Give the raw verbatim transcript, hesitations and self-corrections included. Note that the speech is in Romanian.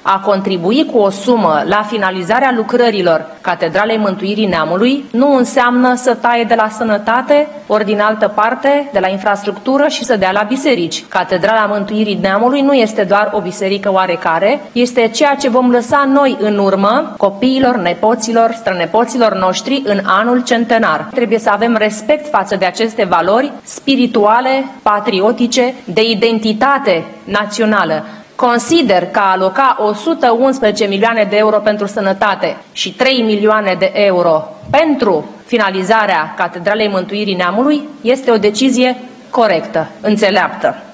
a contribui cu o sumă la finalizarea lucrărilor Catedralei Mântuirii Neamului nu înseamnă să taie de la sănătate, ori din altă parte de la infrastructură și să dea la biserici. Catedrala Mântuirii Neamului nu este doar o biserică oarecare, este ceea ce vom lăsa noi în urmă copiilor, nepoților, strănepoților noștri în anul centenar. Trebuie să avem respect față de aceste valori spirituale, patriotice, de identitate națională. Consider că a aloca o sută unsprezece milioane de euro pentru sănătate și trei milioane de euro pentru finalizarea Catedralei Mântuirii Neamului este o decizie corectă, înțeleaptă.